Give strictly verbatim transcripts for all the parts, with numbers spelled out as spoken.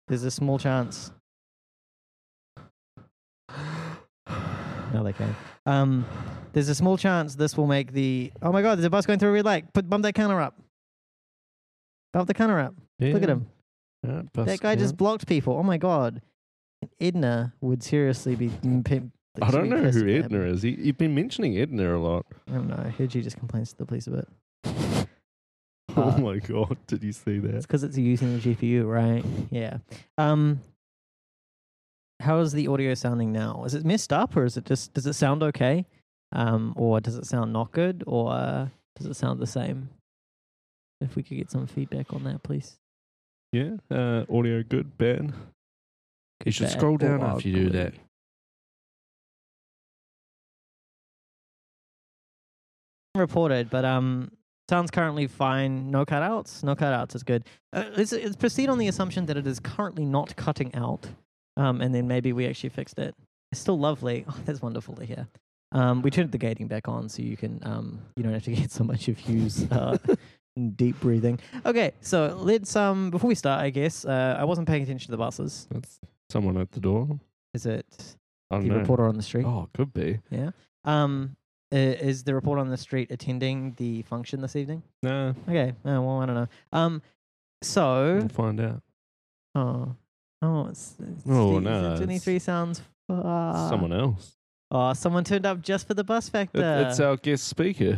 There's a small chance. No, they can't. Um, there's a small chance this will make the. Oh my God! There's a bus going through a red light. Put bump that counter up. Bump the counter up. Yeah. Look at him. Yeah, bus That guy just count. blocked people. Oh my God! Edna would seriously be. P- I don't be know pissed who if that Edna happened. is. He, you've been mentioning Edna a lot. I don't know. I heard she just complains to the police a bit. Oh Uh, my God! Did you see It's that? because it's using the G P U, right? Yeah. Um. How is the audio sounding now? Is it messed up, or is it just? Does it sound okay? Um. Or does it sound not good, or uh, does it sound the same? If we could get some feedback on that, please. Yeah. Uh, audio good, bad. You should bad, scroll down or after you do ugly. that. Reported, but um, sounds currently fine. No cutouts. No cutouts is good. Uh, let's, let's proceed on the assumption that it is currently not cutting out, um, and then maybe we actually fixed it. It's still lovely. Oh, that's wonderful to hear. Um, we turned the gating back on so you can um, you don't have to get so much of Hugh's uh, deep breathing. Okay, so let's um, before we start, I guess uh, I wasn't paying attention to the buses. That's someone at the door. Is it I don't the know. reporter on the street? Oh, could be. Yeah. Um, i- is the reporter on the street attending the function this evening? Nah, Okay. Oh, well, I don't know. Um, so we'll find out. oh, oh, it's, it's Oh, Steve- no, twenty-three sounds. Far. Someone else. Oh, someone turned up just for the bus It, factor. it's our guest speaker.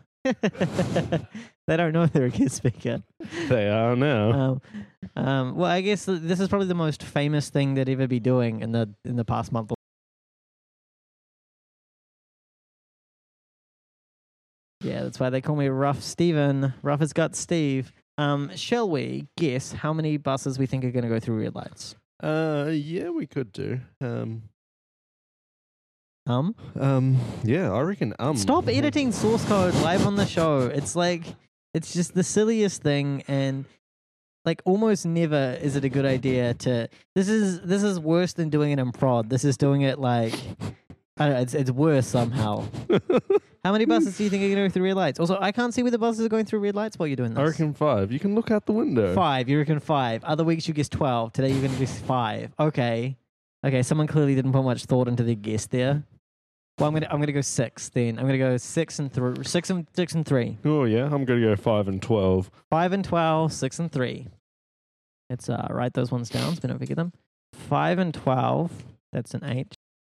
They don't know they're a guest speaker. They are now. Um, um, well, I guess th- this is probably the most famous thing they'd ever be doing in the in the past month. Yeah, that's why they call me Rough Steven. Rough as Gut Steve. Um, shall we guess how many buses we think are going to go through red lights? Uh, yeah, we could do. Um, Um, um, yeah, I reckon. Um, stop editing source code live on the show. It's like it's just the silliest thing, and like almost never is it a good idea to. This is this is worse than doing it in prod. This is doing it like I don't know. It's it's worse somehow. How many buses do you think are going to go through red lights? Also, I can't see where the buses are going through red lights while you're doing this. I reckon five. You can look out the window. Five. You reckon five. Other weeks you guess twelve. Today you're going to guess five. Okay. Okay. Someone clearly didn't put much thought into their guess there. Well, I'm gonna I'm gonna go six then. I'm gonna go six and three. Six and six and three. Oh yeah, I'm gonna go five and twelve. Five and twelve. Six and three. Let's uh, write those ones down so we don't forget them. Five and twelve. That's an eight.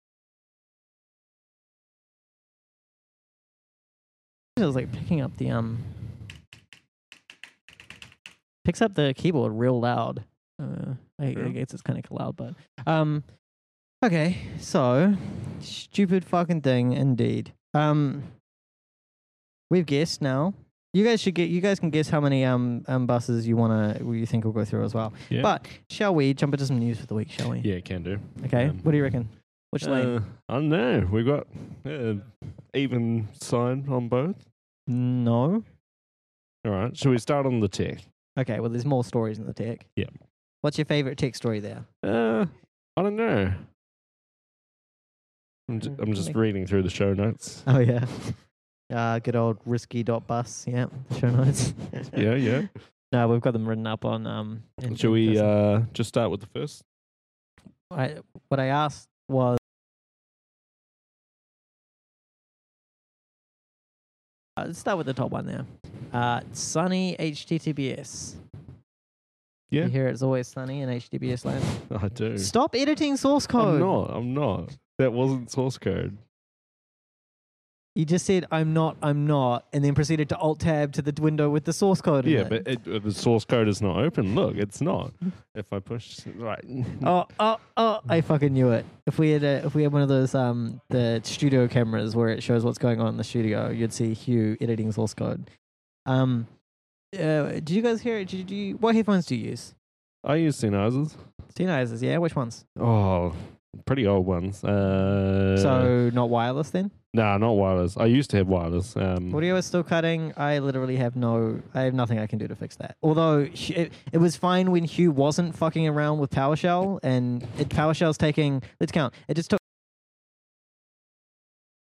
It was like picking up the um. Picks up the keyboard real loud. Uh, I, I Yeah. guess it's kind of loud, but um. Okay, so stupid fucking thing indeed. Um, we've guessed now. You guys should get. You guys can guess how many um, um buses you wanna you think will go through as well. Yeah. But shall we jump into some news for the week? Shall we? Yeah, can do. Okay. Um, What do you reckon? Which lane? Uh, I don't know. We got uh, even sign on both. No. All right. Should we start on the tech? Okay. Well, there's more stories in the tech. Yeah. What's your favorite tech story there? Uh, I don't know. I'm just, I'm just reading through the show notes. Oh yeah. Uh, good old risky dot bus. Yeah. Show notes. Yeah, yeah. No, we've got them written up on um. in- Should in we person. uh, just start with the first? I, what I asked was, uh, let's start with the top one there. Uh, sunny H T T P S. Yeah. You hear it's always sunny in H T T P S land. I do. Stop editing source code. I'm not. I'm not. That wasn't source code. You just said I'm not, I'm not, and then proceeded to alt tab to the window with the source code. in Yeah, it. but it, uh, the source code is not open. Look, it's not. If I push right. Oh, oh, oh! I fucking knew it. If we had a, if we had one of those um the studio cameras where it shows what's going on in the studio, you'd see Hugh editing source code. Um, uh, did you guys hear it? Did you? What headphones do you use? I use Sennheisers. Sennheisers, yeah. Which ones? Oh, pretty old ones. Uh, So not wireless then. nah, not wireless. I used to have wireless. Um, Audio is still cutting. I literally have no. I have nothing I can do to fix that. Although sh- it, it was fine when Hugh wasn't fucking around with PowerShell, and it, PowerShell's taking. Let's count. It just took.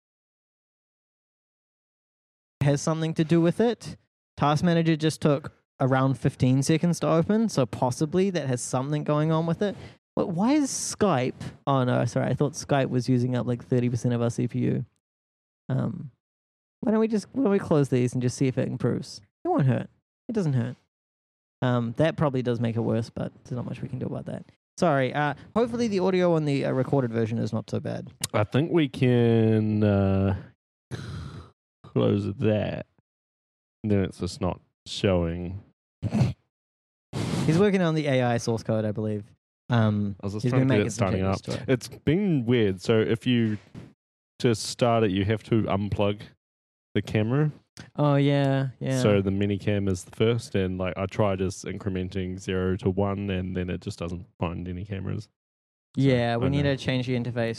Has something to do with it. Task Manager just took around fifteen seconds to open, so possibly that has something going on with it. But why is Skype? Oh no, sorry, I thought Skype was using up like thirty percent of our C P U. Um, why don't we just why don't we close these and just see if it improves? It won't hurt. It doesn't hurt. Um, that probably does make it worse, but there's not much we can do about that. Sorry. Uh, hopefully the audio on the uh, recorded version is not so bad. I think we can uh, close that. Then it's just not showing. He's working on the A I source code, I believe. Um, I was just he's trying been to get making it some starting up. changes to it. It's been weird. So if you to start it, you have to unplug the camera. Oh yeah, yeah. So the mini cam is the first, and like I tried just incrementing zero to one, and then it just doesn't find any cameras. yeah, So, we I need know. to change the interface.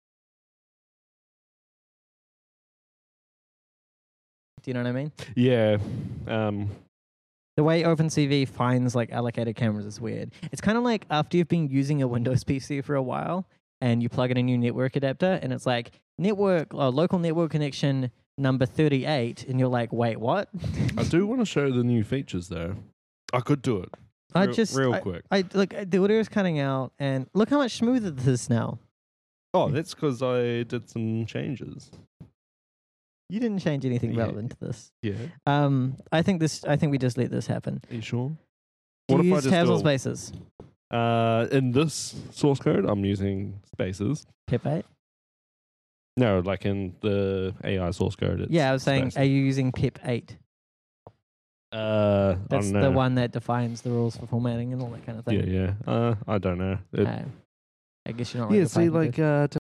Do you know what I mean? Yeah. Um, The way OpenCV finds like allocated cameras is weird. It's kind of like after you've been using a Windows P C for a while and you plug in a new network adapter and it's like network or local network connection number thirty-eight and you're like, wait, what? I do want to show the new features though. I could do it. I real, just real I, quick. I look the audio is cutting out and look how much smoother this is now. Oh, that's because I did some changes. You didn't change anything Yeah. relevant to this. Yeah. Um, I think this. I think we just let this happen. Are you sure? Do What you if I use just tabs do or a- spaces? Uh, in this source code, I'm using spaces. pip eight. No, like in the A I source code. It's Yeah, I was saying, spaces. are you using pip eight? Uh, That's I don't the know. one that defines the rules for formatting and all that kind of thing. Yeah, yeah. Uh, I don't know. It, Uh, I guess you're not. yeah, really see, Python like, good. uh, t-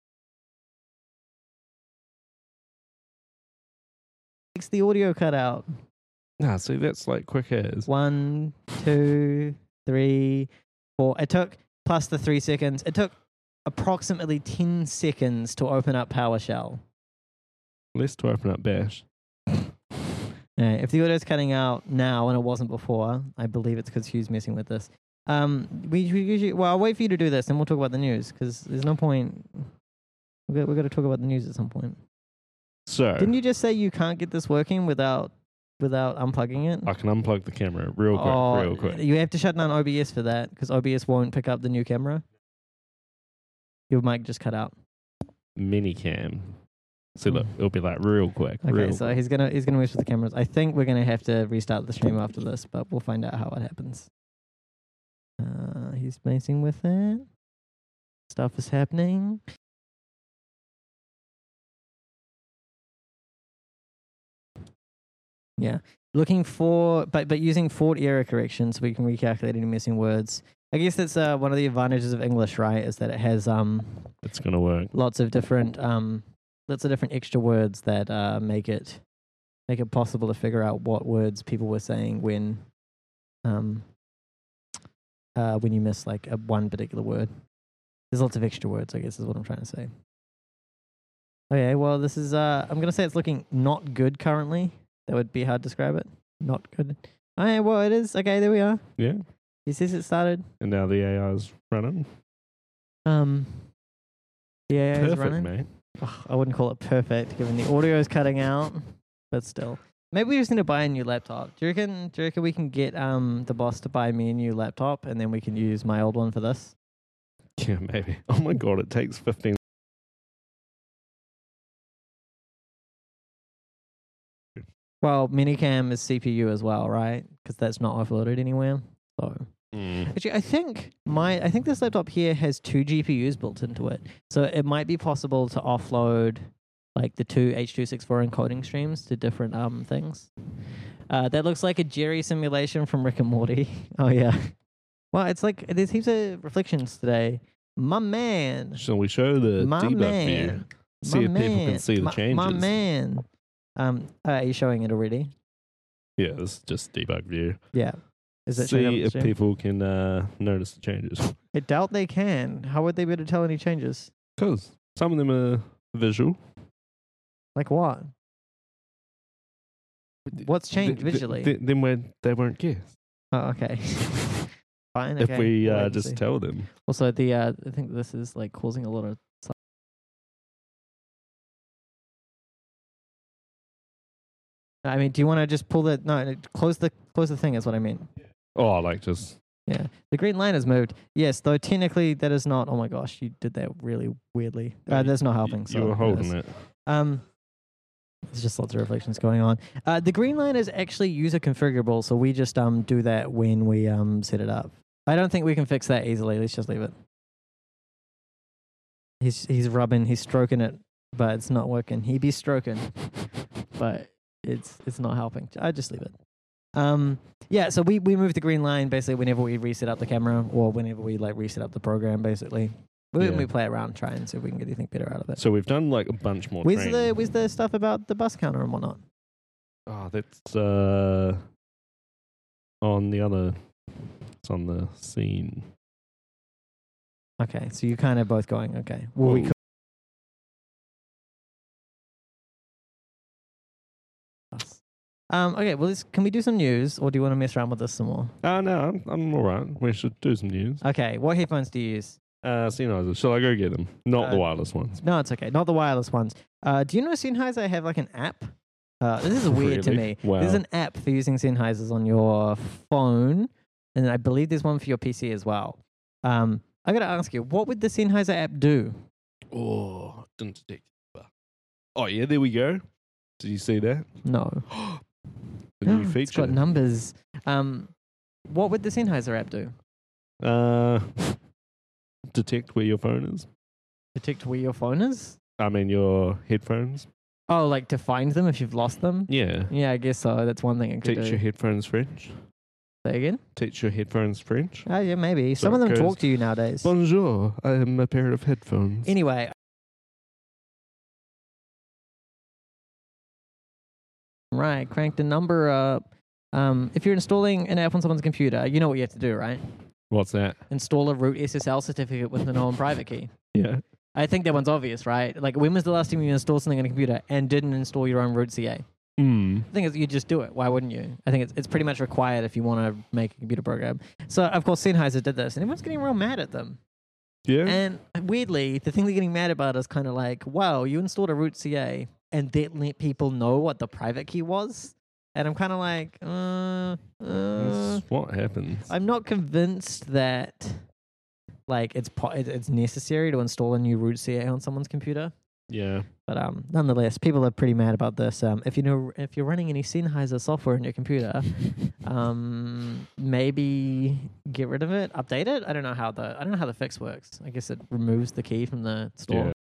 Makes the audio cut out. nah, see, that's like quick as. One, two, three, four. It took plus the three seconds. It took approximately ten seconds to open up PowerShell. Less to open up Bash. Yeah, if the audio's cutting out now and it wasn't before, I believe it's because Hugh's messing with this. Um, we, we usually, well, I'll wait for you to do this and we'll talk about the news because there's no point. We've got, we've got to talk about the news at some point. So, Didn't you just say you can't get this working without without unplugging it? I can unplug the camera real quick, Oh, real quick. You have to shut down O B S for that because O B S won't pick up the new camera. Your mic just cut out. Mini cam. See, look, it'll be like real quick. Okay, real so quick. he's gonna he's gonna mess with the cameras. I think we're gonna have to restart the stream after this, but we'll find out how it happens. Uh, he's messing with it. Stuff is happening. Yeah, looking for but but using Ford error correction so we can recalculate any missing words. I guess that's uh, one of the advantages of English, right? Is that it has um It's going to work. lots of different um lots of different extra words that uh make it make it possible to figure out what words people were saying when um uh when you miss like a one particular word. There's lots of extra words, I guess is what I'm trying to say. Okay, well this is uh I'm gonna say it's looking not good currently. That would be how to describe it. Not good. Okay, well it is. Okay, there we are. Yeah. He says it started. And now the A I is running. Um the A I is Perfect, running. mate. Ugh, I wouldn't call it perfect given the audio is cutting out, but still. Maybe we just need to buy a new laptop. Do you reckon, do you reckon we can get um the boss to buy me a new laptop and then we can use my old one for this? Yeah, maybe. Oh my god, it takes fifteen. Well, Minicam is C P U as well, right? Because that's not offloaded anywhere. So Mm. actually, I think my I think this laptop here has two G P Us built into it, so it might be possible to offload like the two H two sixty-four encoding streams to different um things. Uh, that looks like a Jerry simulation from Rick and Morty. Oh yeah. Well, it's like there's heaps of reflections today. My man, Shall we show the my debug man, view? See my if people man, can see the my, changes. My man. Um, uh, are you showing it already? Yeah, it's just debug view. Yeah. Is it showing up See the if stream? people can uh, notice the changes. I doubt they can. How would they be able to tell any changes? Because some of them are visual. Like what? What's changed Th- th- visually? th- then we they won't guess. Oh, okay. Fine. Okay. If we We'll wait uh, and just see. tell them. Also, the uh, I think this is like causing a lot of I mean, do you want to just pull the no? no, Close the close the thing. Is what I mean. Oh, like just Yeah, the green line has moved. Yes, though technically that is not. Oh my gosh, you did that really weirdly. Uh, that's not helping. you So were holding yes. it. Um, there's just lots of reflections going on. Uh, the green line is actually user configurable, so we just um do that when we um set it up. I don't think we can fix that easily. Let's just leave it. He's he's rubbing, he's stroking it, but it's not working. He be stroking, but it's it's not helping. I just leave it. Um, yeah. So we we move the green line basically whenever we reset up the camera or whenever we like reset up the program. Basically, we Yeah. we play around, try and see if we can get anything better out of it. So we've done like a bunch more. Where's training. the where's the stuff about the bus counter and whatnot? Oh, that's uh on the other. It's on the scene. Okay, so you kind of both going. Okay, well we Whoa. could. Um, okay, well, let's, can we do some news, or do you want to mess around with this some more? Oh no, I'm I'm all right. We should do some news. Okay, what headphones do you use? Uh, Sennheiser. Shall I go get them? Not Uh, the wireless ones. No, it's okay. Not the wireless ones. Uh, do you know Sennheiser have like an app? Uh, this is weird to Really? me. There's Wow. an app for using Sennheisers on your phone, and I believe there's one for your P C as well. Um, I gotta ask you, what would the Sennheiser app do? Oh, didn't detect. Oh yeah, there we go. Did you see that? No. The new It's feature. got numbers. Um, what would the Sennheiser app do? uh, detect where your phone is. Detect where your phone is? I mean your headphones. Oh, like to find them if you've lost them? Yeah. Yeah, I guess so. That's one thing it could Teach do. your headphones French. Say again? Teach your headphones French. Oh, yeah, maybe. So Some of it them goes, talk to you nowadays. Bonjour, I am a pair of headphones. Anyway. Right, crank the number up. Um, if you're installing an app on someone's computer, you know what you have to do, right? What's that? Install a root S S L certificate with the known private key. Yeah. I think that one's obvious, right? Like, when was the last time you installed something on a computer and didn't install your own root C A? Hmm. I think it's, you just do it. Why wouldn't you? I think it's it's pretty much required if you want to make a computer program. So, of course, Sennheiser did this, and everyone's getting real mad at them. Yeah. And weirdly, the thing they're getting mad about is kind of like, wow, you installed a root C A and that let people know what the private key was. And I'm kind of like, uh, uh, That's what happens. I'm not convinced that like it's po- it- it's necessary to install a new root C A on someone's computer. Yeah. But um, nonetheless, people are pretty mad about this. Um, if you know, if you're running any Sennheiser software in your computer, um, maybe get rid of it, update it. I don't know how the I don't know how the fix works. I guess it removes the key from the store. Yeah.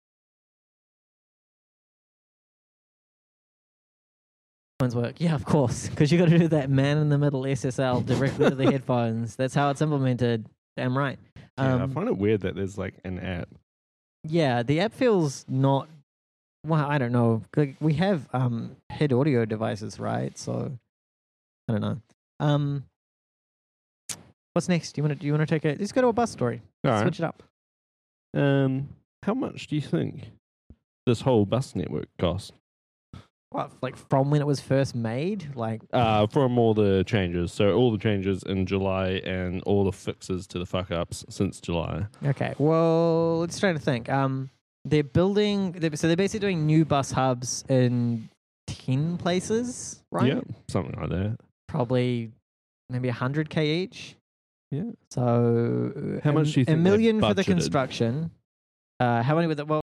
Headphones work, yeah, of course, because you got to do that man in the middle S S L directly to the headphones. That's how it's implemented. Damn right. Yeah, I Um, find it weird that there's like an app. Yeah, the app feels not. Well, I don't know. Like, we have um head audio devices, right? So I don't know. Um, what's next? Do you want to? Do you want to take a? Let's go to a bus story. All right. Switch it up. Um, how much do you think this whole bus network cost? What, like from when it was first made? Like, Uh, from all the changes. So all the changes in July and all the fixes to the fuck ups since July. okay. Well, let's try to think. Um, they're building. They're, so they're basically doing new bus hubs in ten places, right? Yeah, something like that. Probably maybe a hundred k each. Yeah. So How a- much do you A think they've million for the budgeted? construction. Uh, how many with it? Well,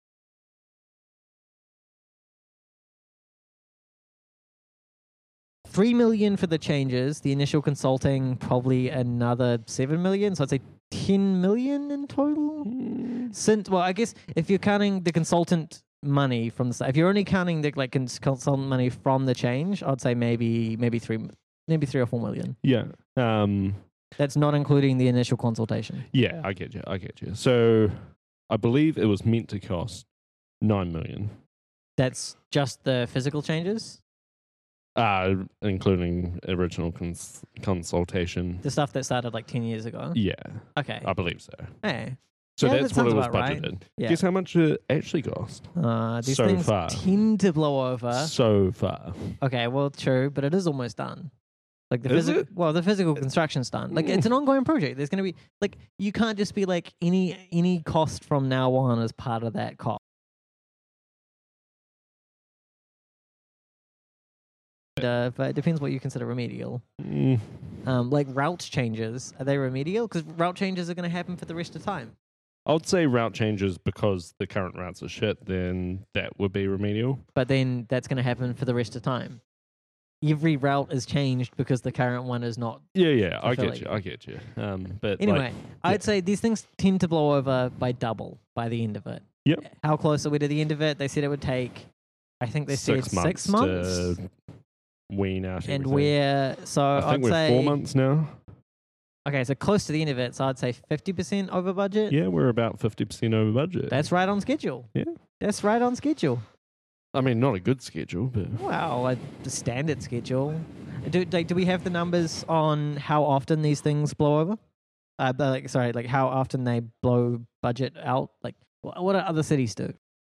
three million for the changes. The initial consulting, probably another seven million. So I'd say ten million in total. Mm, Since, well, I guess if you're counting the consultant money from the side, if you're only counting the like cons- consultant money from the change, I'd say maybe maybe three, maybe three or four million. yeah. Um, That's not including the initial consultation. yeah, I get you. I get you. So I believe it was meant to cost nine million. That's just the physical changes. Uh, including original cons- consultation. The stuff that started like ten years ago. Yeah, Okay. I believe so. Hey. So Yeah, that's that what it sounds was about right. budgeted. Yeah. Guess how much it actually cost? Uh, these So things far. tend to blow over. So far. Okay, well, true, but it is almost done. Like the Is physical, it? well, the physical construction's done. Like it's an ongoing project. There's going to be like you can't just be like any any cost from now on as part of that cost. Uh, but it depends what you consider remedial. Mm, Um, like route changes, are they remedial? Because route changes are going to happen for the rest of time. I would say route changes because the current routes are shit, then that would be remedial. But then that's going to happen for the rest of time. Every route is changed because the current one is not. Yeah, yeah, I get fulfilling. you, I get you. Um, but Anyway, like, I'd say these things tend to blow over by double by the end of it. Yep. How close are we to the end of it? They said it would take, I think they six said months six months. to wean out And everything. we're, so I think I'd we're say. four months now. Okay, so close to the end of it. So I'd say fifty percent over budget. Yeah, we're about fifty percent over budget. That's right on schedule. Yeah. That's right on schedule. I mean, not a good schedule, but Wow, like the standard schedule. Do, like, do we have the numbers on how often these things blow over? Uh, but like, sorry, like how often they blow budget out? Like, wh- what do other cities do?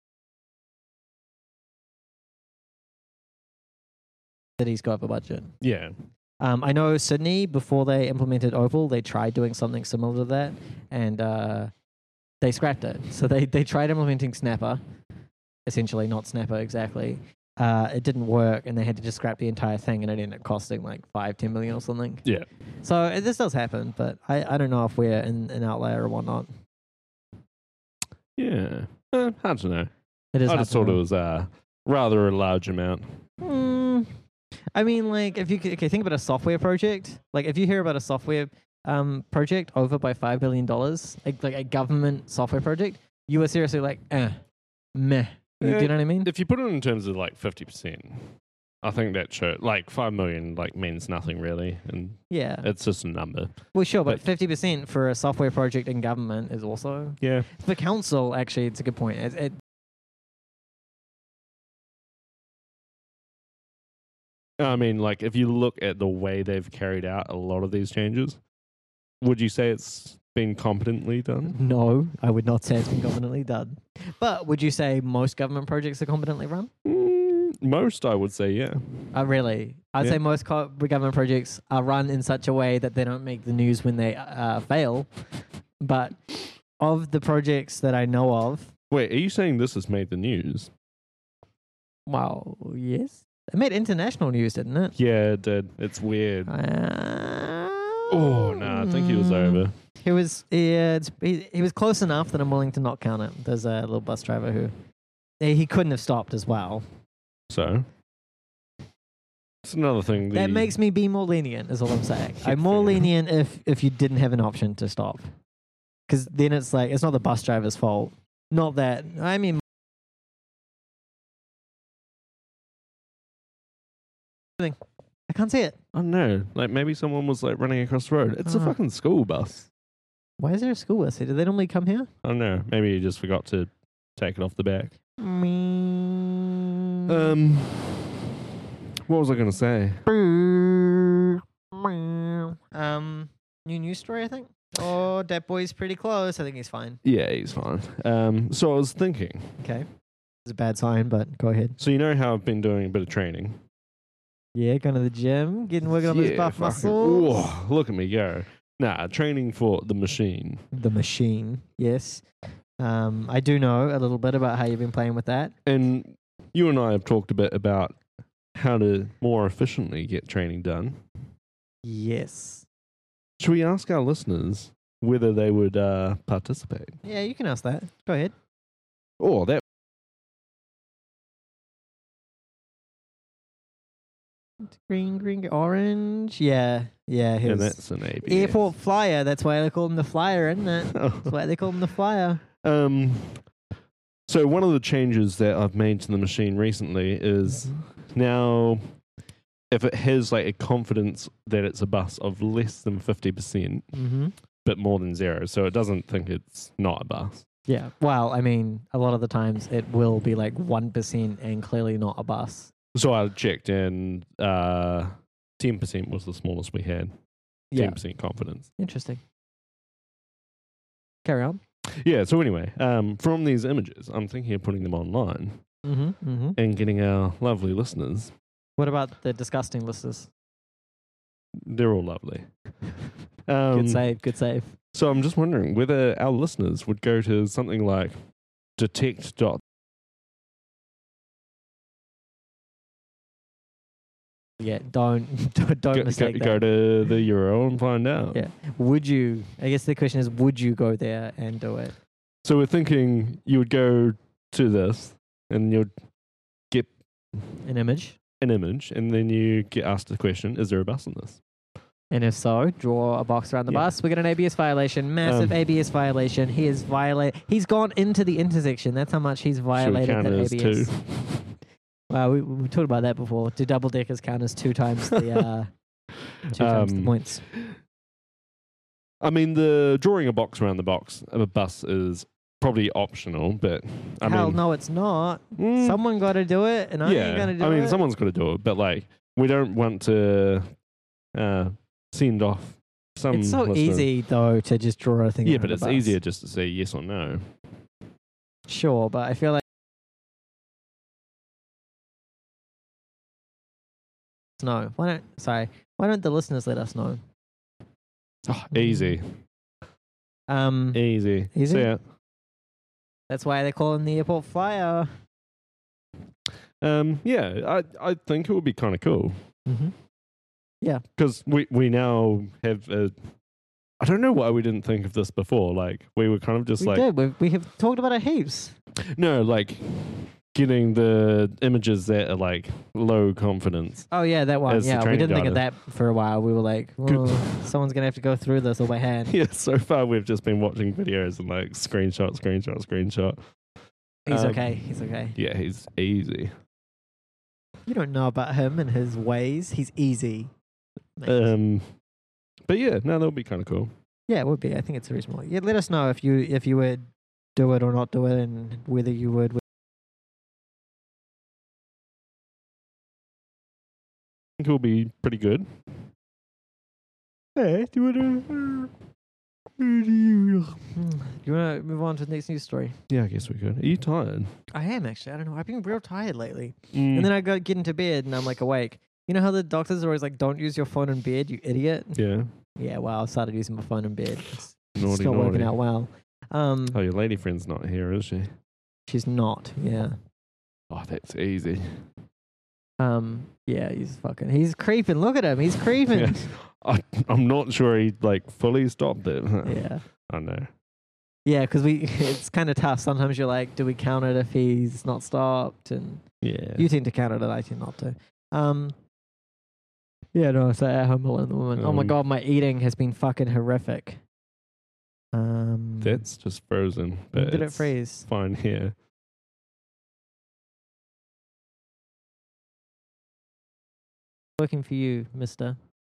Cities go over budget. yeah. Um, I know Sydney, before they implemented Opal, they tried doing something similar to that, and uh, they scrapped it. So they, they tried implementing Snapper, essentially, not Snapper exactly. Uh, it didn't work, and they had to just scrap the entire thing, and it ended up costing like five, ten million or something. Yeah. So uh, this does happen, but I, I don't know if we're in an outlier or whatnot. Yeah. Uh, hard to know. It is. I hard just to thought know. it was uh, rather a large amount. Mm, I mean, like, if you c- okay, think about a software project. Like, if you hear about a software um, project over by five billion dollars, like like a government software project, you were seriously like, eh, meh. You, do you know what I mean? If you put it in terms of like fifty percent, I think that should, like five million like means nothing really. And Yeah. it's just a number. Well, sure, but but- fifty percent for a software project in government is also Yeah. for council. Actually, it's a good point. It, it, I mean, like if you look at the way they've carried out a lot of these changes, would you say it's been competently done? no, I would not say it's been competently done. But would you say most government projects are competently run? Mm, most, I would say, yeah. Uh, really? I'd Yeah. say most co- government projects are run in such a way that they don't make the news when they uh, fail. But of the projects that I know of, Wait, are you saying this has made the news? well, yes. It made international news, didn't it? Yeah, it did. It's weird. Uh, Oh, no, I think he was mm, over. He was, yeah, it's, he, he was close enough that I'm willing to not count it. There's a little bus driver who, he he couldn't have stopped as well. So, it's another thing. The, That makes me be more lenient, is all I'm saying. Yeah, I'm more fair enough. lenient if, if you didn't have an option to stop. Because then it's like, it's not the bus driver's fault. Not that, I mean, I can't see it. I don't know. Like maybe someone was like running across the road. It's a Ah. fucking school bus. Why is there a school bus here? Do they normally come here? I don't know. Maybe you just forgot to take it off the back. Mm. Um, what was I going to say? Um, new news story, I think. Oh, that boy's pretty close. I think he's fine. Yeah, he's fine. Um, so I was thinking. Okay. It's a bad sign, but go ahead. So you know how I've been doing a bit of training. Yeah, going to the gym, getting working on those Yeah, buff fucking- muscles. oh, look at me go. Nah, training for the machine. The machine, yes. Um, I do know a little bit about how you've been playing with that. And you and I have talked a bit about how to more efficiently get training done. Yes. Should we ask our listeners whether they would uh, participate? Yeah, you can ask that. Go ahead. Oh, that. Green, green, orange. Yeah, yeah. And His that's an A B. airport flyer. That's why they call him the flyer, isn't it? That's why they call him the flyer. um, so one of the changes that I've made to the machine recently is now if it has like a confidence that it's a bus of less than fifty percent, Mm-hmm. but more than zero, so it doesn't think it's not a bus. Yeah. Well, I mean, a lot of the times it will be like one percent and clearly not a bus. So I checked and uh, ten percent was the smallest we had. Yeah. ten percent confidence. Interesting. Carry on. Yeah, so anyway, um, from these images, I'm thinking of putting them online Mm-hmm. Mm-hmm. and getting our lovely listeners. What about the disgusting listeners? They're all lovely. Um, Good save. Good save. So I'm just wondering whether our listeners would go to something like detect dot Yeah, don't don't, don't Go, go, mistake go that. to the Euro and find out. Yeah. Would you? I guess the question is, would you go there and do it? So we're thinking you would go to this and you'd get An image, an image, and then you get asked the question: is there a bus in this? and if so, draw a box around the Yeah. bus. We got an A B S violation, massive Um, A B S violation. He is violate. He's gone into the intersection. That's how much he's Should we violated count that it as A B S. two? Wow, we, we talked about that before. Do double deckers count as two times the uh, two times the Um, points? I mean, the drawing a box around the box of a bus is probably optional, but I Hell mean, no, it's not. mm, Someone got to do it, and I yeah, ain't gonna do I mean, it. someone's got to do it, but like, we don't want to uh, send off some. It's so listener- easy though to just draw a thing. Yeah, around but the it's bus. easier just to say yes or no. Sure, but I feel like no. Why don't? Sorry. Why don't the listeners let us know? Oh, easy, Um, easy, Easy? See ya. that's why they call him the airport flyer. Um, yeah, I I think it would be kind of cool Mm-hmm. because we we now have a. I don't know why we didn't think of this before. Like we were kind of just We like did. We we have talked about it heaps. no, like getting the images that are like low confidence. Oh yeah, that one. As the Yeah, we training didn't think of data. that for a while. We were like, Good. "Oh, someone's gonna have to go through this all by hand. Yeah, so far we've just been watching videos and like screenshot, screenshot, screenshot. He's Um, okay. He's okay. Yeah, he's easy. You don't know about him and his ways. He's easy. mate. Um, but yeah, no, that would be kind of cool. Yeah, it would be. I think it's reasonable. Yeah, let us know if you if you would do it or not do it, and whether you would. I think it will be pretty good. Hey, do you want to? Do you want to move on to the next news story? Yeah, I guess we could. Are you tired? I am actually. I don't know. I've been real tired lately, Mm. and then I go get into bed and I'm like awake. You know how the doctors are always like, "Don't use your phone in bed, you idiot." yeah, Yeah, well, I started using my phone in bed. It's, it's naughty, not working naughty. out well. Um, Oh, your lady friend's not here, is she? she's not. Yeah. Oh, that's easy. Um. Yeah, he's fucking. He's creeping. Look at him. He's creeping. Yeah. I, I'm not sure he like fully stopped it. Yeah. I know. Yeah, because we it's kind of tough. Sometimes you're like, do we count it if he's not stopped? And Yeah. you tend to count it, and I tend not to. Um. Yeah, no. So at home alone, the woman. oh my Um, god, my eating has been fucking horrific. Um. That's just frozen. when But did it it's freeze? fine here. Working for you, Mister.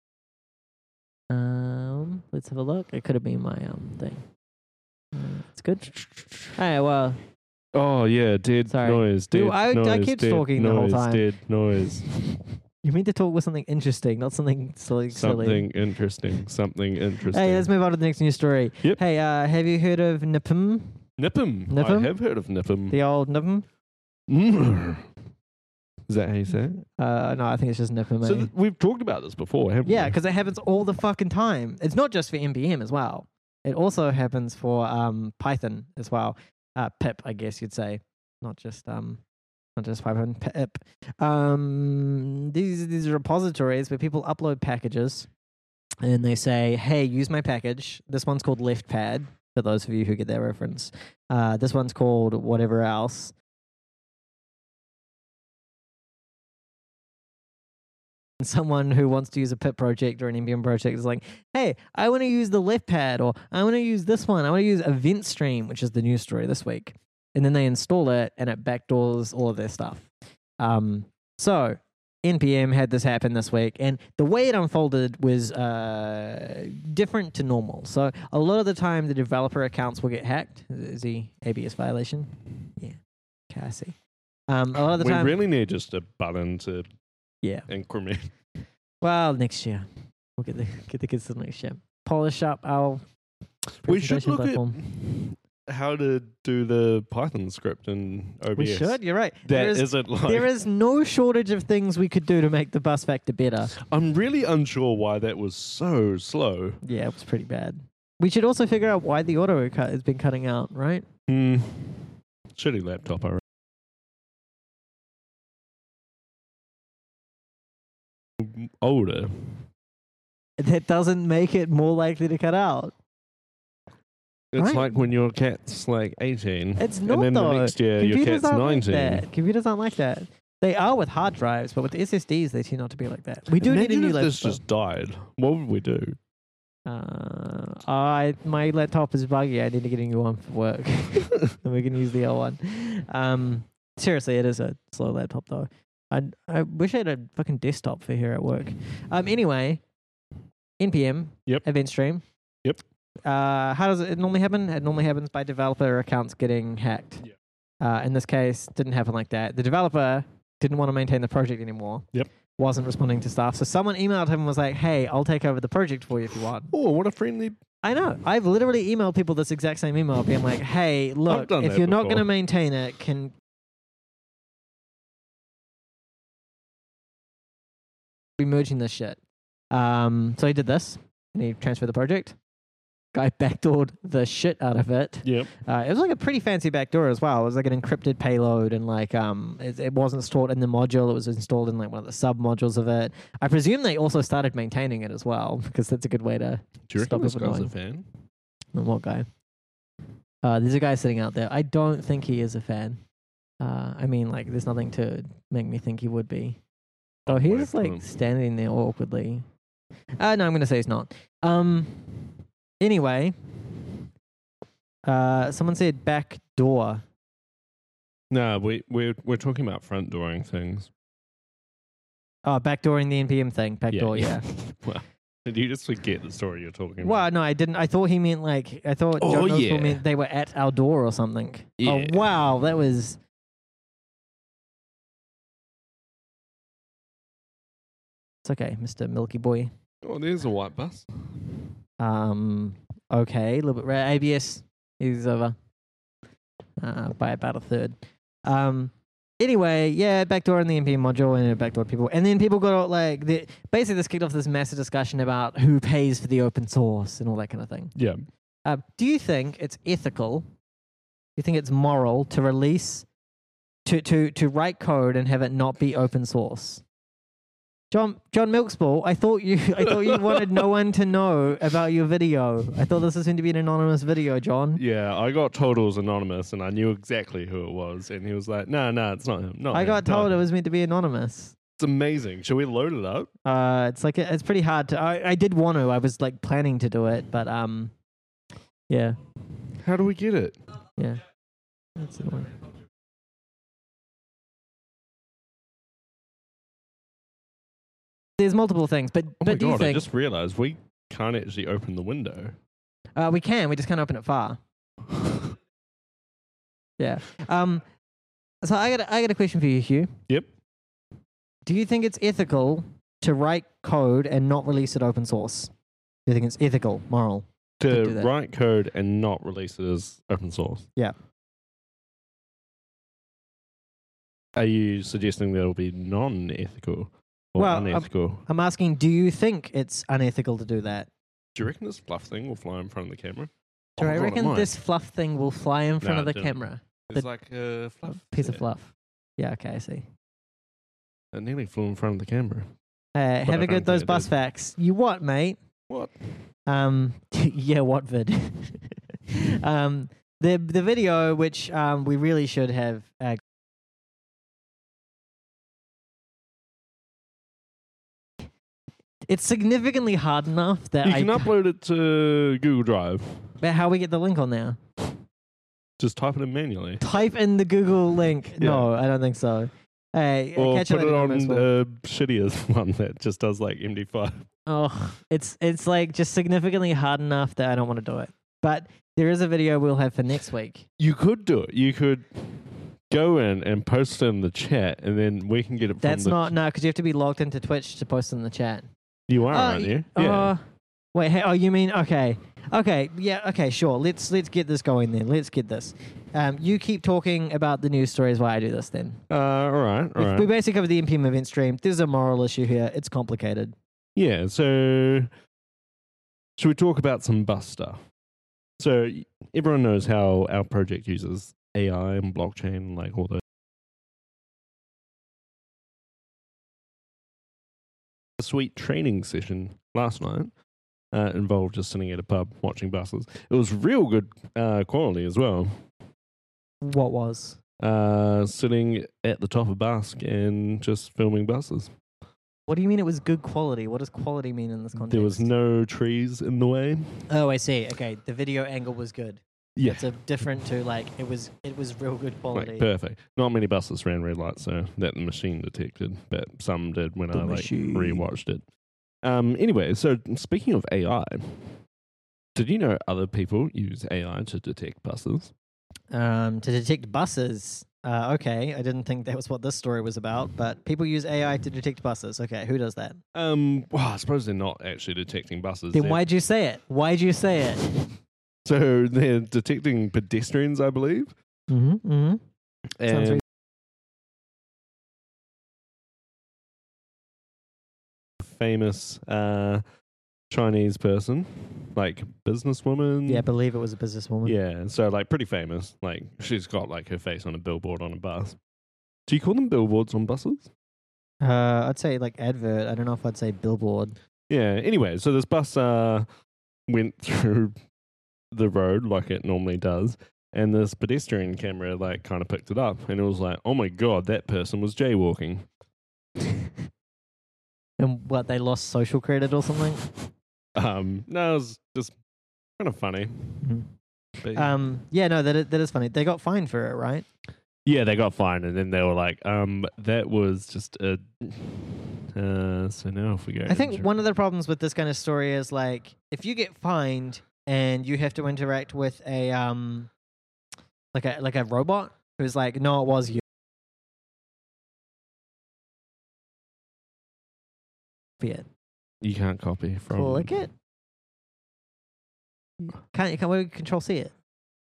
Um. Let's have a look. It could have been my um thing. Uh, it's good. Hey, well, Oh yeah, dead Sorry. noise. We- Dead I- I noise, kept dead talking the whole noise, time. Dead noise. you mean to talk with something interesting, not something silly. silly. Something interesting. Something interesting. Hey, let's move on to the next news story. Yep. Hey, uh, have you heard of Nipim? Nipim. Nipim? I have heard of Nipim. The old Nipim? Mm. Is that how you say it? Uh, no, I think it's just Nipim. So eh? th- we've talked about this before, haven't yeah, we? because it happens all the fucking time. It's not just for N P M as well. It also happens for um, Python as well. Uh, pip, I guess you'd say, not just um, not just Python. Pip. Um, these these are repositories where people upload packages, and they say, "Hey, use my package." This one's called LeftPad. For those of you who get that reference, uh, this one's called whatever else. Someone who wants to use a pip project or an N P M project is like, hey, I want to use the left pad, or I want to use this one. I want to use Event Stream, which is the news story this week. And then they install it and it backdoors all of their stuff. Um, so N P M had this happen this week, and the way it unfolded was uh, different to normal. So a lot of the time, the developer accounts will get hacked. Is the A B S violation? Yeah, Cassie. Um, a lot of the we time, really need just a button to yeah. increment. Well, next year we'll get the get the kids to next year. Polish up our We should presentation look platform. at how to do the Python script in O B S. We should. You're right. That there is, isn't like. there is no shortage of things we could do to make the bus factor better. I'm really unsure why that was so slow. Yeah, it was pretty bad. We should also figure out why the auto cut has been cutting out. Right? Hmm. Shitty laptop, I older. That doesn't make it more likely to cut out. It's Right. like when your cat's like eighteen. It's not and then though. the next year your Computers cat's aren't like nineteen. that. Computers aren't like that. They are with hard drives, but with S S Ds, they tend not to be like that. We do Imagine need a new if laptop. this just died. What would we do? Uh, I my laptop is buggy. I need to get a new one for work, and we can use the old one. Um, seriously, it is a slow laptop though. I I wish I had a fucking desktop for here at work. Um, anyway, N P M. Yep. Event stream. Yep. Uh, how does it normally happen? It normally happens by developer accounts getting hacked. Yep. Uh, in this case, didn't happen like that. The developer didn't want to maintain the project anymore. Yep. Wasn't responding to stuff. So someone emailed him and was like, hey, I'll take over the project for you if you want. Oh, what a friendly. I know. I've literally emailed people this exact same email being like, hey, look, done if that you're not before. going to maintain it, can be merging this shit. Um, so he did this and he transferred the project. Guy backdoored the shit out of it. Yep. Uh, it was like a pretty fancy backdoor as well. It was like an encrypted payload, and like um, it, it wasn't stored in the module. It was installed in like one of the sub modules of it. I presume they also started maintaining it as well, because that's a good way to. Do you Stop reckon this it from guy's a going. fan? And what guy? Uh, there's a guy sitting out there. I don't think he is a fan. Uh, I mean, like, there's nothing to make me think he would be. Oh, I'll he's wait just for like him. standing there awkwardly. Uh, no, I'm gonna say he's not. Um. Anyway, uh, someone said back door. No, we we're we're talking about front dooring things. Oh, backdooring the N P M thing. Backdoor, yeah. Well, did you just forget the story you're talking about? Well, no, I didn't. I thought he meant like I thought Oh, John Knoxville yeah. meant they were at our door or something. Yeah. Oh wow, that was. It's okay, Mister Milky Boy. Oh, there's a white bus. Um. Okay, a little bit rare. A B S is over uh, by about a third. Um. Anyway, yeah, backdoor in the N P M module and backdoor people, and then people got like the basically this kicked off this massive discussion about who pays for the open source and all that kind of thing. Yeah. Uh, do you think it's ethical? Do you think it's moral to release, to to to write code and have it not be open source? John John Milkspool, I thought you I thought you wanted no one to know about your video. I thought this was going to be an anonymous video, John. Yeah, I got told it was anonymous, and I knew exactly who it was, and he was like, "No, no, it's not him." Not I him, got not told it him." was meant to be anonymous. It's amazing. Shall we load it up? Uh, it's like it's pretty hard to. I, I did want to. I was like planning to do it, but um, yeah, How do we get it? yeah. That's annoying. There's multiple things, but Oh my but do you god! I think just realized we can't actually open the window. uh, we can? We just can't open it far. Yeah. Um. So I got a, I got a question for you, Hugh. Yep. Do you think it's ethical to write code and not release it open source? Do you think it's ethical, moral? To do that. write code and not release it as open source. Yeah. Are you suggesting that it'll be non-ethical or Well, um, unethical? I'm asking, do you think it's unethical to do that? Do you reckon this fluff thing will fly in front of the camera? Do Oh I my God, it reckon might. this fluff thing will fly in front No, of the it didn't. camera? It's the- like a fluff. Piece of yeah. fluff. Yeah, okay, I see. It nearly flew in front of the camera. Uh, have I a don't good think those it bus did. facts. You what, mate? What? Um, yeah, what vid? um, the the video which um we really should have. Uh, it's significantly hard enough that You I. can upload it to Google Drive. But how we get the link on there? Just type it in manually. Type in the Google link. No, I don't think so. Hey, Or catch you put it later, on Thomas. the shittiest one that just does like M D five. Oh, it's it's like just significantly hard enough that I don't want to do it. But there is a video we'll have for next week. You could do it. You could go in and post it in the chat, and then we can get it from That's the... not no, because you have to be logged into Twitch to post in the chat. You are, Oh, aren't you? Uh, Yeah. wait, hey, oh, you mean okay, okay, yeah, okay, sure. Let's let's get this going then. Let's get this. Um, you keep talking about the news stories while I do this. Then Uh, all right, all we, right. we basically covered the N P M event stream. There's a moral issue here. It's complicated. Yeah, so should we talk about some bus stuff? So y- everyone knows how our project uses A I and blockchain, like all those a sweet training session last night. Uh, involved just sitting at a pub watching buses. It was real good uh, quality as well. What was? Uh, sitting at the top of Busk and just filming buses. What do you mean it was good quality? What does quality mean in this context? There was no trees in the way. Oh, I see. Okay, the video angle was good. Yeah, It's a different to like it was. It was real good quality. like perfect. Not many buses ran red lights, so that the machine detected, but some did when The I like machine. rewatched it. Um. Anyway, so speaking of A I, did you know other people use A I to detect buses? Um, to detect buses. Uh, okay, I didn't think that was what this story was about, but people use A I to detect buses. Okay, who does that? Um. Well, I suppose they're not actually detecting buses. Then They're- why'd you say it? Why'd you say it? So they're detecting pedestrians, I believe. Mm-hmm. Mm-hmm. Sounds And very- famous uh, Chinese person, like businesswoman. Yeah, I believe it was a businesswoman. Yeah, so like pretty famous. Like she's got like her face on a billboard on a bus. Do you call them billboards on buses? Uh, I'd say like advert. I don't know if I'd say billboard. Yeah. Anyway, so this bus uh, went through the road like it normally does, and this pedestrian camera like kind of picked it up, and it was like, oh my god, that person was jaywalking. And what, they lost social credit or something? Um, no, it was just kind of funny. Mhm. But, Um, yeah, no, that is, that is funny. They got fined for it, right? yeah, they got fined, and then they were like, um, that was just a. Uh, so now if we go, I think one of the problems with this kind of story is like if you get fined and you have to interact with a um, like a like a robot who's like, no, it was you. It. you can't copy from. Click it. Can't you? Can we control C it?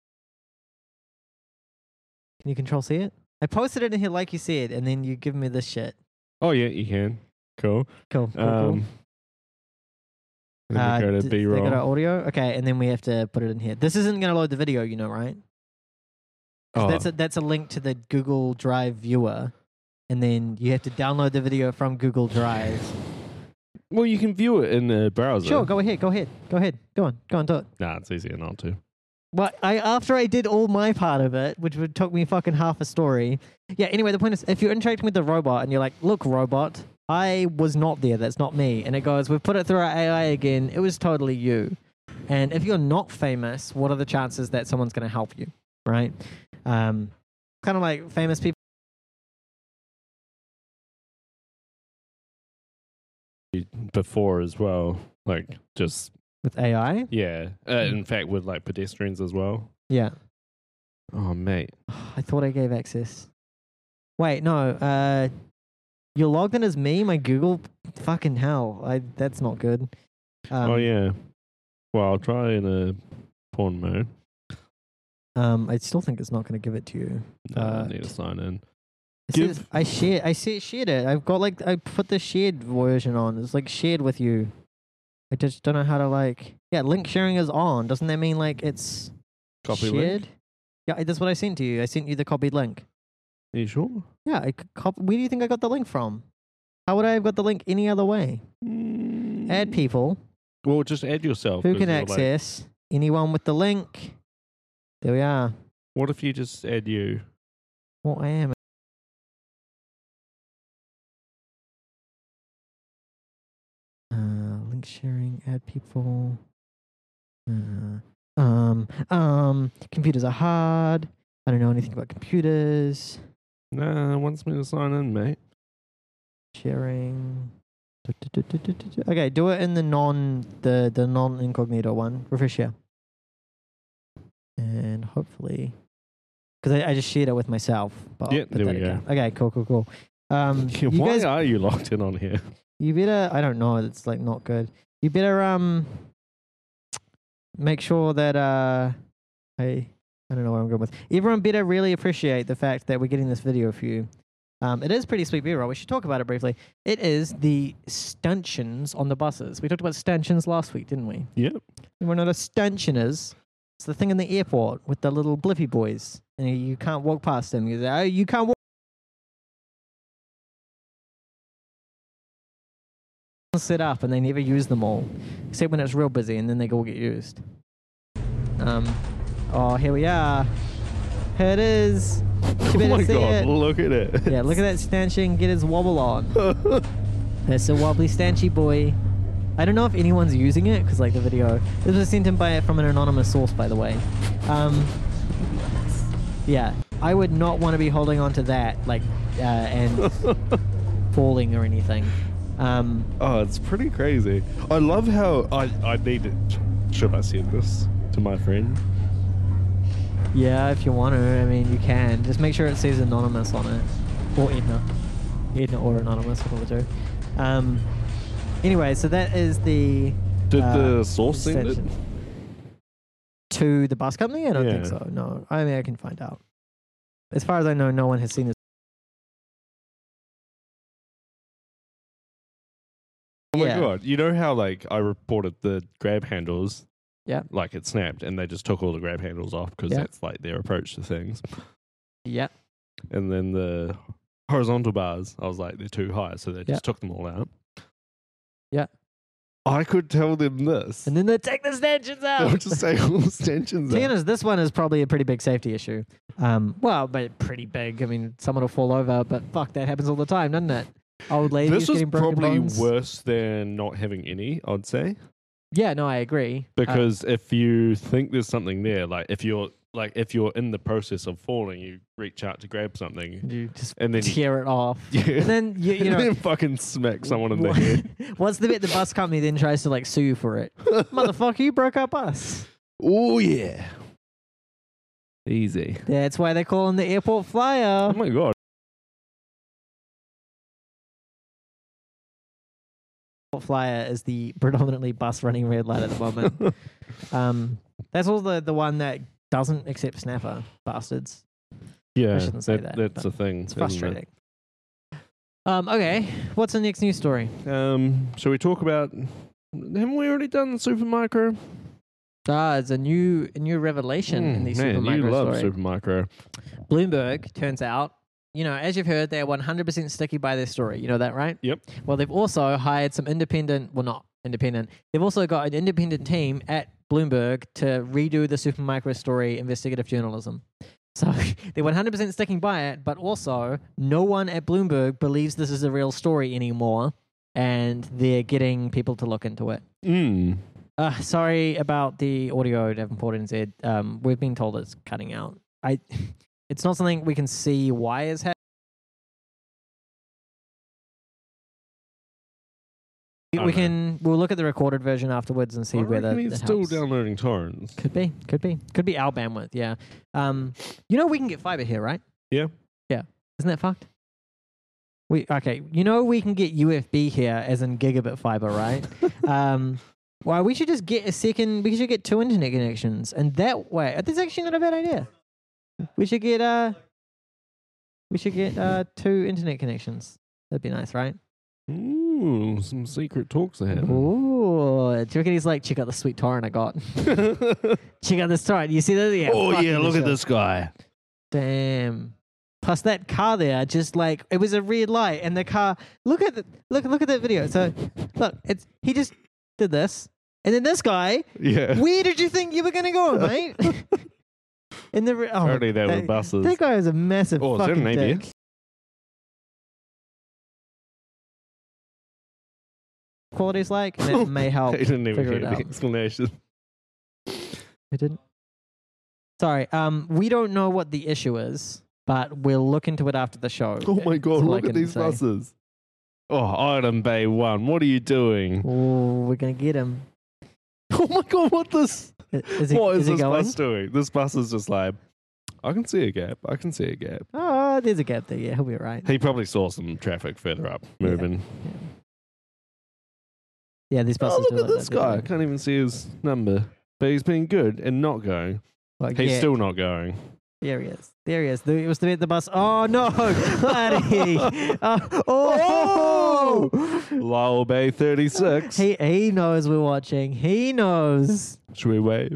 Can you control C it? I posted it in here like you said, and then you give me this shit. Oh yeah, you can. Cool. Cool. cool, Um, cool. then Uh, we go to d- B they got our roll. audio. Okay, and then we have to put it in here. This isn't going to load the video, you know, right? 'Cause Oh, That's a that's a link to the Google Drive viewer, and then you have to download the video from Google Drive. well, you can view it in the browser. Sure, go ahead, go ahead, go ahead, go on, go on, do it. Nah, it's easier not to. Well, I after I did all my part of it, which would took me fucking half a story. Yeah. Anyway, the point is, if you're interacting with the robot and you're like, "Look, robot, I was not there. That's not me," and it goes, "We've put it through our A I again. It was totally you." And if you're not famous, what are the chances that someone's going to help you? Right? Um, kind of like famous people. Before as well, like just With A I? yeah. Uh, in fact, with like pedestrians as well. Yeah. Oh mate, I thought I gave access. Wait, no. Uh, you're logged in as me, my Google. Fucking hell. I, that's not good. Um, oh yeah. Well, I'll try in a porn mode. Um, I still think it's not going to give it to you. No, I Uh, need to sign in. It Give- says I shared. I see, shared it. I've got like I put the shared version on. It's like shared with you. I just don't know how to like. Yeah, link sharing is on. Doesn't that mean like it's Copy shared? link. Yeah, that's what I sent to you. I sent you the copied link. Are you sure? Yeah, I c- cop- where do you think I got the link from? How would I have got the link any other way? Mm. Add people Well, just add yourself. who 'cause can you're, like- access anyone with the link. There we are. what if you just add you? Well, I am. Uh, link sharing, add people. Uh, um, um, computers are hard. I don't know anything about computers. Nah, it wants me to sign in, mate. Sharing. Du- du- du- du- du- du- du. Okay, do it in the non the the non incognito one. Refresh here. And hopefully, because I, I just shared it with myself. But I'll Yeah, put there we that go. again. Okay, cool, cool, cool. Um, you Why guys, are you locked in on here? you better. I don't know. It's like not good. You better um make sure that uh I I don't know what I'm going with. Everyone better really appreciate the fact that we're getting this video for you. Um, it is pretty sweet B-roll. We should talk about it briefly. It is the stanchions on the buses. We talked about stanchions last week, didn't we? Yep. You want to know what a stanchion is? It's the thing in the airport with the little blippy boys, and you, you can't walk past them. You say, "Oh, you can't walk." set up and they never use them all, except when it's real busy, and then they all get used. Um, oh, here we are. Here it is. You Oh better my see god, it. look at it. Yeah, look at that stanchion. Get his wobble on. That's a wobbly stanchy boy. I don't know if anyone's using it because, like, the video. This was sent in by from an anonymous source, by the way. Um, yeah, I would not want to be holding on to that, like, uh, and falling or anything. Um, Oh, it's pretty crazy. I love how I I need it. Should I send this to my friend? yeah, if you want to, I mean, you can. Just make sure it says anonymous on it, or Edna, Edna or anonymous, one of the two. Um, anyway, so that is the. Did uh, the source send it? extension. To the bus company? I don't think Yeah. so. No, I mean, I can find out. As far as I know, no one has seen this. Oh my Yeah. god! You know how like I reported the grab handles? Yeah. Like it snapped, and they just took all the grab handles off because Yeah. that's like their approach to things. Yeah. And then the horizontal bars, I was like, they're too high, so they just Yeah. took them all out. Yeah. I could tell them this. And then they take the stanchions They'll out. just take all the stanchions To be out. honest, this one is probably a pretty big safety issue. Um, well, but pretty big. I mean, someone will fall over, but fuck, that happens all the time, doesn't it? Old ladies This is getting broken probably bones. worse than not having any, I'd say. Yeah, no, I agree. Uh, Because if you think there's something there, like if you're like if you're in the process of falling, you reach out to grab something, you just and then you, tear it off. yeah, And then, you, you and know, then fucking smack someone in the head. what's the bit the bus company then tries to like sue you for it? Motherfucker, you broke our bus. Oh yeah, easy. That's why they call him the airport flyer. Oh my god. Airport flyer is the predominantly bus running red light at the moment. um, that's all the the one that doesn't accept Snapper, bastards. Yeah, shouldn't say that, that's but the thing. It's isn't it? frustrating. Um, okay, what's the next news story? Um, shall we talk about? Haven't we already done the Super Micro? Ah, it's a new a new revelation in the Mm, man, Super you Micro love story. Super Micro. Bloomberg, turns out, you know, as you've heard, they're one hundred percent sticky by their story. You know that, right? Yep. Well, they've also hired some independent, well, not independent, they've also got an independent team at Bloomberg to redo the Super Micro story investigative journalism. So they're one hundred percent sticking by it, but also no one at Bloomberg believes this is a real story anymore, and they're getting people to look into it. Mm. Uh, sorry about the audio, Davenport and Zed. Um, we've been told it's cutting out. I, it's not something we can see why is happening. We Okay. can. We'll look at the recorded version afterwards and see I whether reckon it he's still helps. downloading torrents. Could be. Could be. Could be our bandwidth. Yeah. Um. You know we can get fiber here, right? Yeah. Yeah. Isn't that fucked? We okay. You know we can get U F B here, as in gigabit fiber, right? um. Well, we should just get a second. We should get two internet connections, and that way, that's actually not a bad idea. We should get uh. We should get uh two internet connections. That'd be nice, right? Ooh, some secret talks ahead. Ooh, do you reckon he's like, check out the sweet torrent I got? Check out this torrent. You see that? Yeah. oh fucking yeah, look at shit. this guy. Damn. Plus that car there, just like it was a red light, and the car. Look at the look look at that video. So look, it's he just did this, and then this guy. Yeah. Where did you think you were gonna go, mate? In the re- oh, Apparently they were that, buses. that guy is a massive Oh, is that fucking an A B S? dick. Quality's like, and it may help. I didn't even figure hear it the out. explanation. I didn't. Sorry. Um, we don't know what the issue is, but we'll look into it after the show. Oh my god, That's all I look at can these say. buses. Oh, Item Bay One, what are you doing? Oh, we're gonna get him. Oh my god, what this? Is he, what is, is he this going? bus doing? This bus is just like, I can see a gap. I can see a gap. Oh, there's a gap there. Yeah, he'll be all right. He probably saw some traffic further up moving. Yeah, these buses. Oh, look do at like this that, don't guy. I they? can't even see his number. But he's been good and not going. Like, He's yeah, still not going. there he is. There he is. There- It was the, the bus. Oh no, buddy! Uh, oh, Lyle Bay thirty-six. he he knows we're watching. He knows. Should we wave?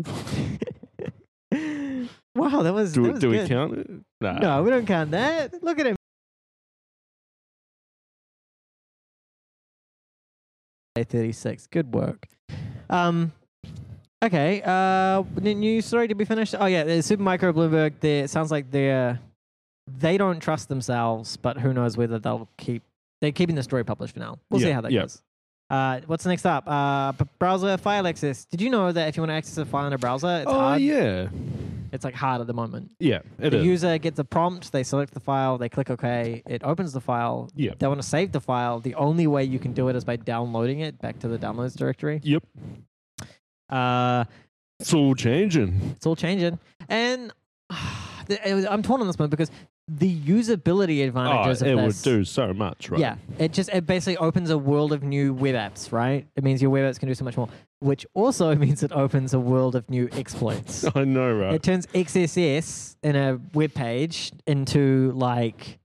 Wow, that was. Do, that was do we good. count it? Nah. No, we don't count that. Look at him. thirty-six. Good work. Um, okay. Uh, the news story to be finished. Oh yeah, the Supermicro Bloomberg. They it sounds like they're they don't trust themselves, but who knows whether they'll keep. They're keeping the story published for now. We'll Yeah, see how that yeah. goes. Uh, what's next up? Uh, b- browser file access. Did you know that if you want to access a file in a browser, it's oh hard? yeah, It's like hard at the moment. yeah. It The is. user gets a prompt, they select the file, they click OK, it opens the file. Yeah. They want to save the file. The only way you can do it is by downloading it back to the downloads directory. Yep. Uh, It's all changing. it's all changing. And the- it was- I'm torn on this one because the usability Oh, advantages it of would this. do so much, right? Yeah, it just it basically opens a world of new web apps, right? It means your web apps can do so much more, which also means it opens a world of new exploits. I know, right? It turns X S S in a web page into like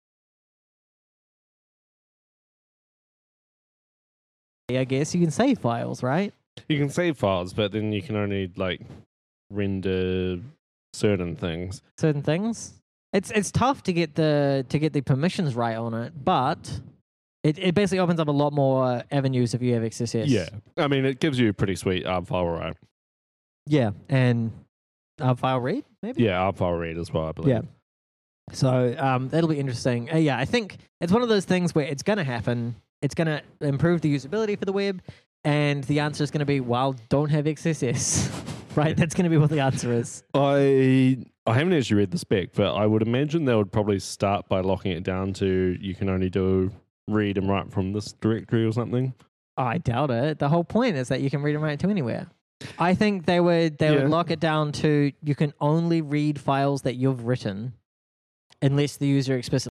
I guess you can save files, right? You can save files, but then you can only like render certain things. Certain things. It's it's tough to get the to get the permissions right on it, but it, it basically opens up a lot more avenues if you have X S S. Yeah, I mean, it gives you a pretty sweet A R B file, right? Yeah, and uh, file read maybe. Yeah, A R B file read as well, I believe. Yeah. So um, that'll be interesting. Uh, yeah, I think it's one of those things where it's going to happen. It's going to improve the usability for the web, and the answer is going to be, well, don't have X S S. Right? That's going to be what the answer is. I I haven't actually read the spec, but I would imagine they would probably start by locking it down to you can only do read and write from this directory or something. I doubt it. The whole point is that you can read and write to anywhere. I think they would they Yeah. would lock it down to you can only read files that you've written, unless the user explicitly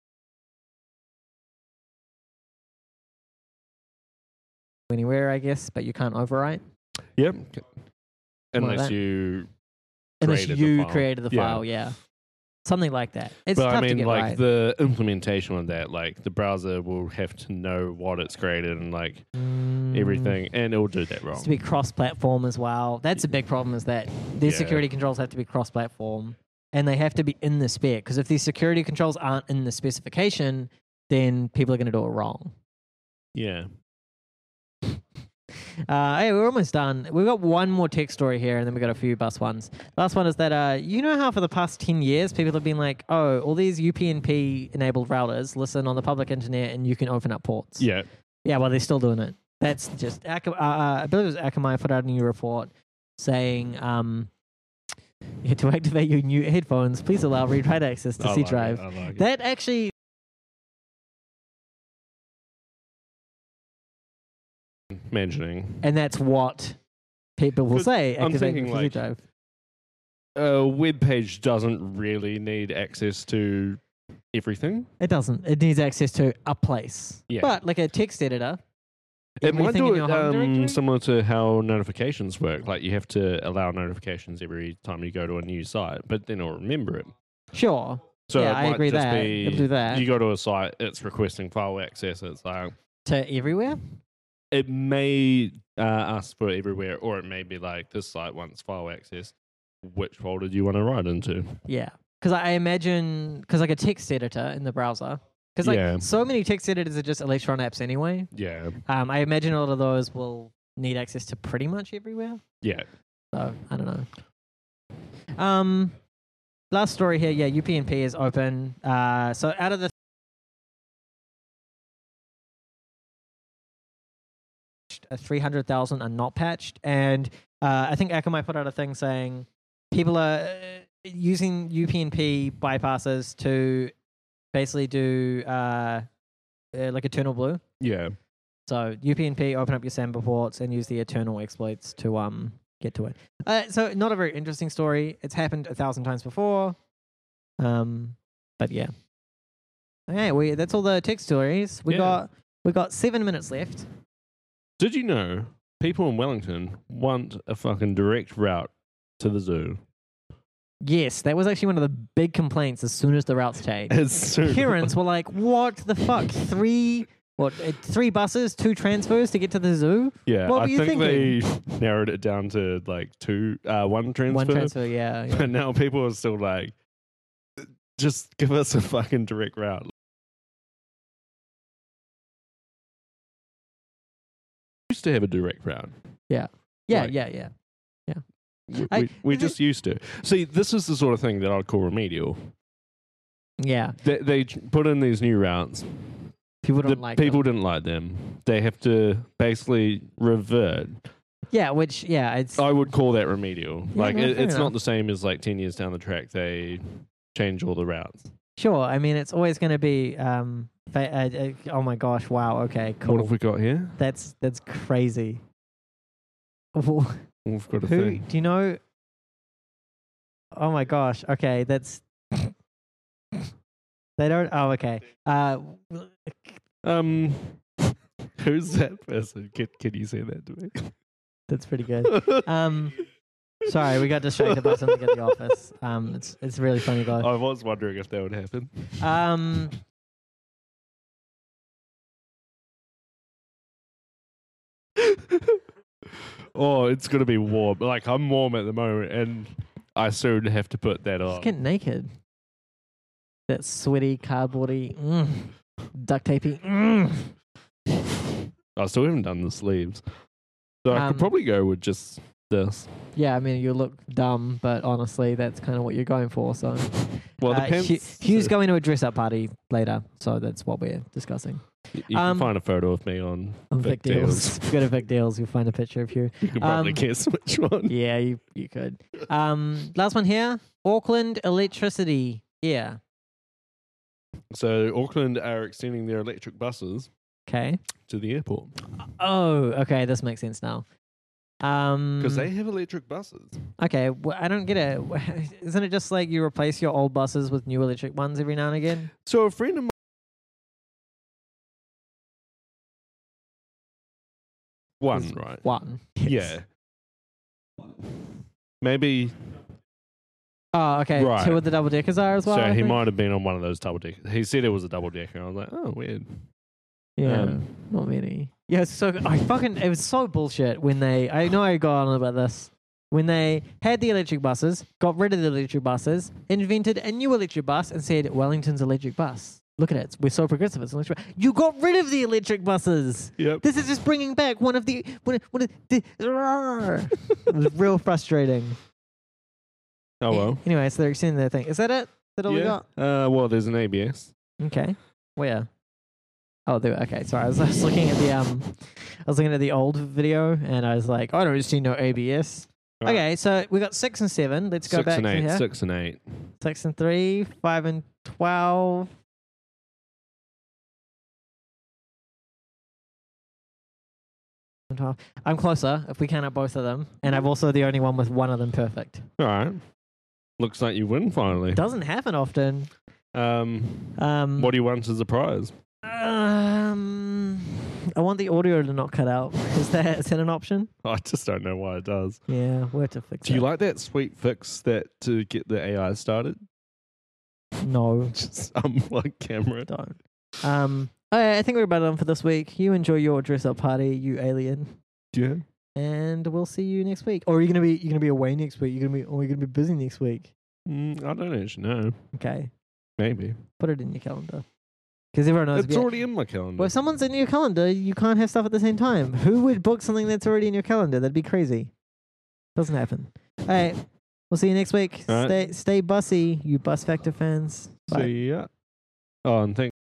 anywhere, I guess, but you can't overwrite Yep. like Unless that. you unless created the you file. created the Yeah. file. Yeah, something like that. It's but tough I to mean, get like right. the implementation of that, like the browser will have to know what it's created and like Mm. everything, and it will do that It's wrong. to be cross-platform as well. That's a big problem. Is that these Yeah. security controls have to be cross-platform, and they have to be in the spec. Because if these security controls aren't in the specification, then people are going to do it wrong. Yeah. Uh, hey, we're almost done. We've got one more tech story here, and then we've got a few bus ones. Last one is that uh, you know how for the past ten years, people have been like, oh, all these U P n P-enabled routers listen on the public internet, and you can open up ports. Yeah. Yeah, well, they're still doing it. That's just, Akamai, uh, I believe it was Akamai put out a new report saying, um, yeah, to activate your new headphones, please allow read-write access to I C like it, drive. I like it. That actually Mentioning and that's what people will 'Cause say. I'm Activate thinking, for C like, drive. a web page doesn't really need access to everything. It doesn't. It needs access to a place. Yeah. But like a text editor, It might everything do in your it home um, directory? similar to how notifications work. Like you have to allow notifications every time you go to a new site, but then it'll remember it. Sure. So Yeah, it I might agree just that. be It'll do that. you go to a site, it's requesting file access. It's like To everywhere? it may uh, ask for everywhere, or it may be like this site wants file access. Which folder do you want to write into? Yeah. Because I imagine, because like a text editor in the browser, because like Yeah. so many text editors are just Electron apps anyway. Yeah, Um, I imagine a lot of those will need access to pretty much everywhere. yeah. So I don't know. Um, last story here. Yeah, U P n P is open. Uh, so out of the three hundred thousand are not patched, and uh, I think Akamai put out a thing saying people are uh, using U P n P bypasses to basically do uh, uh, like Eternal Blue. Yeah. So U P n P, open up your Samba ports and use the Eternal exploits to um get to it. Uh, so not a very interesting story. It's happened a thousand times before. Um, but yeah. Okay, we that's all the tech stories. We Yeah. got we got seven minutes left. Did you know people in Wellington want a fucking direct route to the zoo? Yes, that was actually one of the big complaints as soon as the routes changed. It's so Parents were like, "What the fuck? Three what? uh, Three buses, two transfers to get to the zoo? Yeah, What were I you think they narrowed it down to like two, uh, one transfer. One transfer, yeah." yeah. But now people are still like, just give us a fucking direct route. used to have a direct route. Yeah, Like- yeah, yeah. We, I- we, we is it- just used to. See, this is the sort of thing that I'd call remedial. Yeah, They, they put in these new routes. people don't The like people them. didn't like them. They have to basically revert. Yeah, which, yeah, it's... I would call that remedial. Yeah, like no, it, fair it's enough. not the same as like ten years down the track they change all the routes. Sure, I mean, it's always going to be... Um, fa- uh, uh, oh my gosh, wow, okay, cool. What have we got here? That's that's crazy. Who, We've got a do thing. you know... Oh my gosh, okay, that's... They don't... Oh, okay. Uh, Um, who's that person? Can, can you say that to me? that's pretty good. Um, sorry, we got distracted by something at the office. Um, it's it's really funny, guys. I was wondering if that would happen. Um, Oh, it's gonna be warm. Like I'm warm at the moment, and I soon have to put that just on. get naked. That sweaty, cardboardy, mm, duct tapey. Mm. I still haven't done the sleeves, so I Um, could probably go with just this. Yeah, I mean, you look dumb, but honestly, that's kind of what you're going for. So, Well, uh, the pants. Hugh- Hugh's going to a dress-up party later, so that's what we're discussing. You can um, find a photo of me on On Vic Vic Deals, If you go to Vic Deals, you'll find a picture of Hugh. You can probably Um, guess which one. Yeah, you you could. Um, last one here. Auckland electricity. Yeah. So Auckland are extending their electric buses Okay. to the airport Oh, okay. This makes sense now. Um, because they have electric buses. okay. Well, I don't get it. Isn't it just like you replace your old buses with new electric ones every now and again? So a friend of mine. One, Is right? One. Yeah. Maybe. Oh, okay. Right. Two of the double deckers are as well. so I he think? might have been on one of those double deckers. He said it was a double decker. I was like, oh, weird. Yeah, um, not many. Yeah, so I fucking it was so bullshit when they. I know I got on about this when they had the electric buses, got rid of the electric buses, invented a new electric bus, and said Wellington's electric bus. Look at it, we're so progressive. It's electric. You got rid of the electric buses. Yep. This is just bringing back one of the one. Of, one of the. It was real frustrating. Oh well. Anyway, so they're extending their thing. Is that it? Is that all we Yeah. got? Uh, well, there's an A B S. Okay. Where? Oh, there. Okay, sorry. I was, I was looking at the um, I was looking at the old video, and I was like, I don't see no A B S. Right. Okay, so we got six and seven. Let's go Six back and to eight. here. Six and eight. Six and three, five and twelve. and twelve. I'm closer if we count up both of them, and I'm also the only one with one of them perfect. All right. Looks like you win finally. Doesn't happen often. Um, Um, what do you want as a prize? um, I want the audio to not cut out. Is that is that an option? I just don't know why it does. Yeah, where to fix Do it? you like that sweet fix that to get the A I started? No, Just unplug camera. don't. Um, I, I think we're about done for this week. You enjoy your dress up party, you alien, Yeah. and we'll see you next week. Or are you gonna be you gonna be away next week? You gonna be or are you gonna be busy next week? Mm, I don't actually know. Okay, Maybe. put it in your calendar because everyone knows. It's if you- already in my calendar. well, if someone's in your calendar, you can't have stuff at the same time. Who would book something that's already in your calendar? That'd be crazy. Doesn't happen. All right, we'll see you next week. All right. Stay stay bussy, you Bus Factor fans. Bye. See ya. Oh, and thank.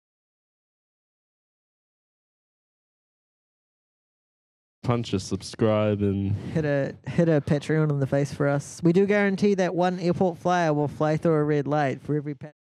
Punch a subscribe and Hit a hit a Patreon in the face for us. We do guarantee that one airport flyer will fly through a red light for every. Pa-